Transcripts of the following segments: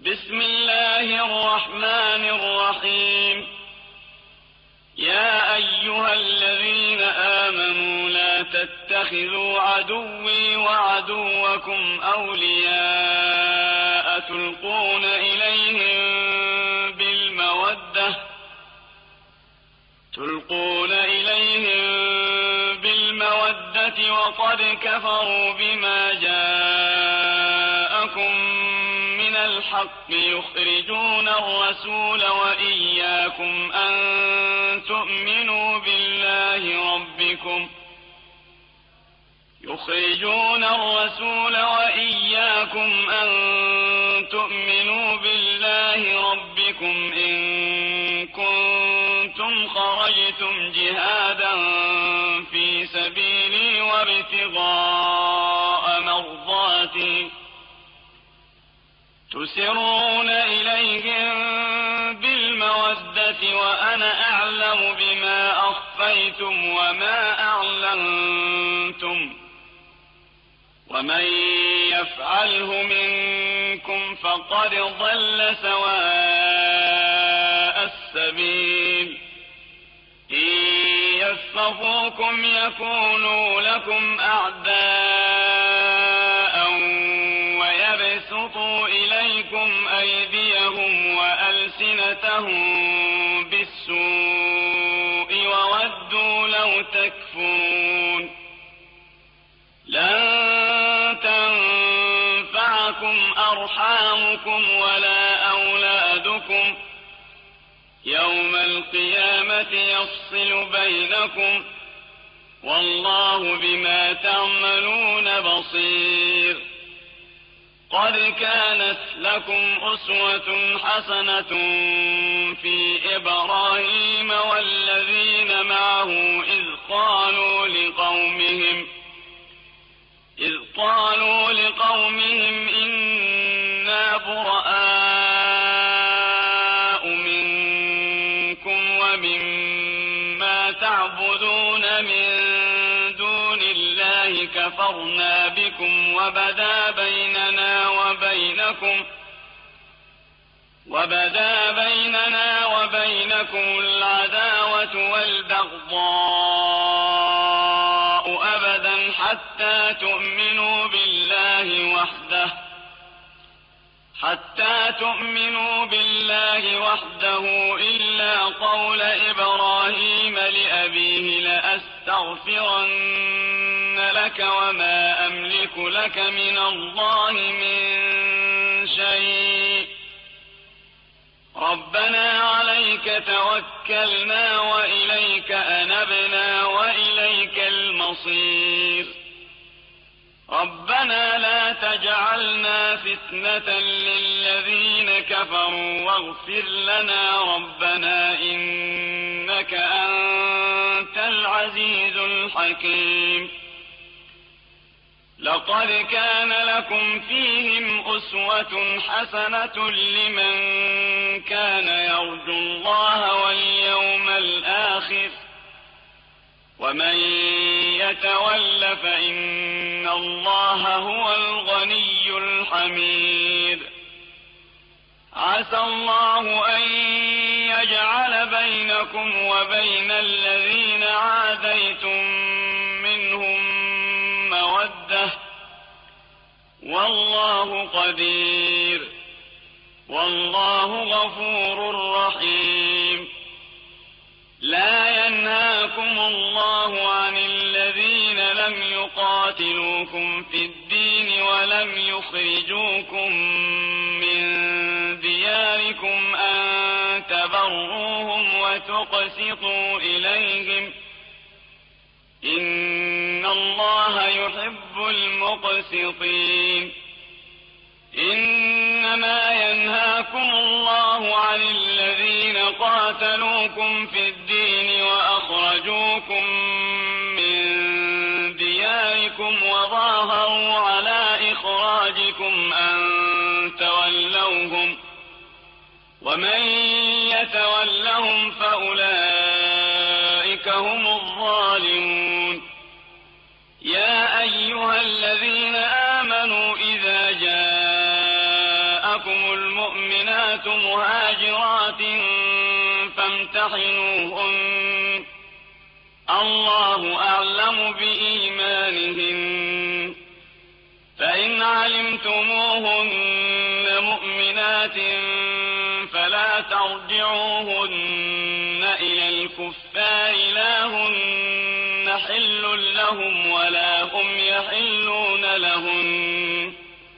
بسم الله الرحمن الرحيم. يا أيها الذين آمنوا لا تتخذوا عدوي وعدوكم أولياء تلقون إليهم بالمودة وقد كفروا بما جاءكم من الحق يخرجون الرسول وإياكم أن تؤمنوا بالله ربكم إن كنتم خرجتم جهادا في سبيلي وابتغاء مرضاتي تسرون إليهم بالمودة وأنا أعلم بما أخفيتم وما أعلنتم ومن يفعله منكم فقد ضل سواء السبيل. إن يثقفوكم يكونوا لكم أعداء ويبسطوا إليكم أيديهم وألسنتهم بالسوء وودوا لو تكفرون. لن تنفعكم أرحامكم ولا أولادكم يوم القيامة يفصل بينكم والله بما تعملون بصير. قد كانت لكم أسوة حسنة في إبراهيم والذين معه إذ قالوا لقومهم إنا براء منكم ومما تعبدون من دون الله كفرنا بكم وبدا بيننا وبينكم العداوة والبغضاء أبدا حتى تؤمنوا بالله وحده إلا قول إبراهيم لأبيه لأستغفرن لك وما أملك لك من الله من شيء ربنا عليك توكلنا وإليك أنبنا وإليك المصير. ربنا لا تجعلنا فتنة للذين كفروا واغفر لنا ربنا إنك أنت العزيز الحكيم. لقد كان لكم فيهم أسوة حسنة لمن كان يرجو الله واليوم الآخر ومن يتول فإن الله هو الغني الحميد. عسى الله أن يجعل بينكم وبين الذين عاديتم منهم مودة والله قدير والله غفور رحيم. لا ينهاكم الله عن الذين لم يقاتلوكم في الدين ولم يخرجوكم من دياركم أن تبروهم وتقسطوا إليهم إن الله يحب المقسطين. إنما ينهاكم الله عن الذين قاتلوكم في الدين وأخرجوكم من دياركم وظاهروا على إخراجكم أن تولوهم ومن يتولهم فأولئك هم الظالمون. يا أيها الذين آمنوا إذا جاءكم المؤمنون والمؤمنات مهاجرات فامتحنوهن الله أعلم بإيمانهن فإن علمتموهن مؤمنات فلا ترجعوهن إلى الكفار لا هن حل لهم ولا هم يحلون لهن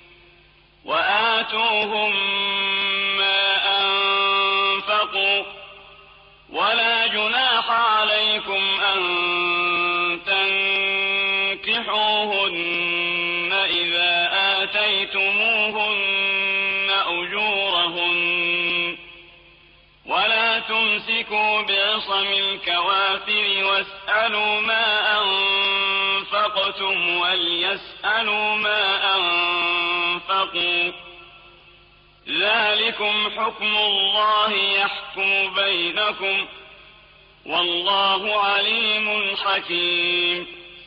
وآتوهم ما أنفقوا ولا جناح عليكم أن تنكحوهن إذا آتيتموهن أجورهن ولا تمسكوا بعصم الكوافر واسألوا ما أنفقتم وليسألوا ما أنفقوا ذلكم حكم الله يحكم بينكم والله عليم حكيم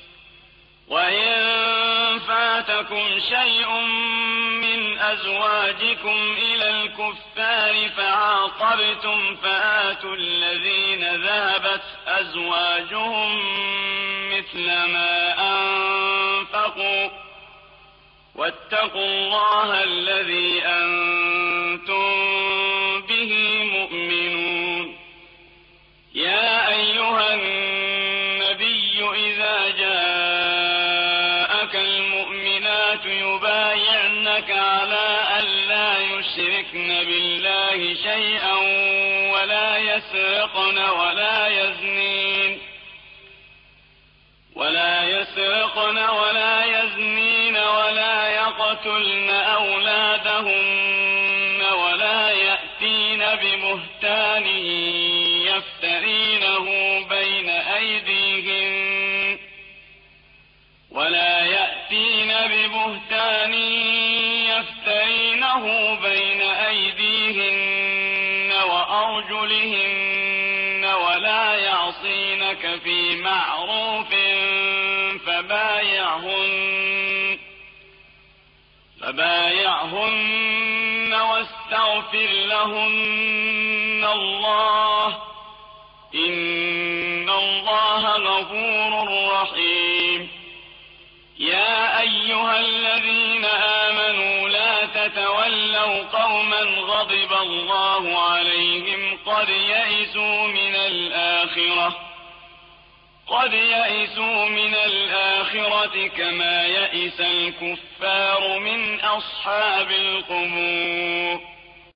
وإن فاتكم شيء من أزواجكم إلى الكفار فعاقبتم فآتوا الذين ذهبت أزواجهم مثل ما أنفقوا واتقوا الله الذي أنتم به مؤمنون يا أيها النبي إذا جاءك المؤمنات يبايعنك على أن لا يشركن بالله شيئا ولا يسرقن ولا يزنين ولا يقتلن أولادهن ولا يأتين ببهتان يفترينه بين أيديهن وأرجلهن ولا يعصينك في معروف فبايعهن واستغفر لهن الله إن الله غفور رحيم يا أيها الذين آمنوا لا تتولوا قوما غضب الله عليهم قد يئسوا من الآخرة كما يئس الكفار من أصحاب القبور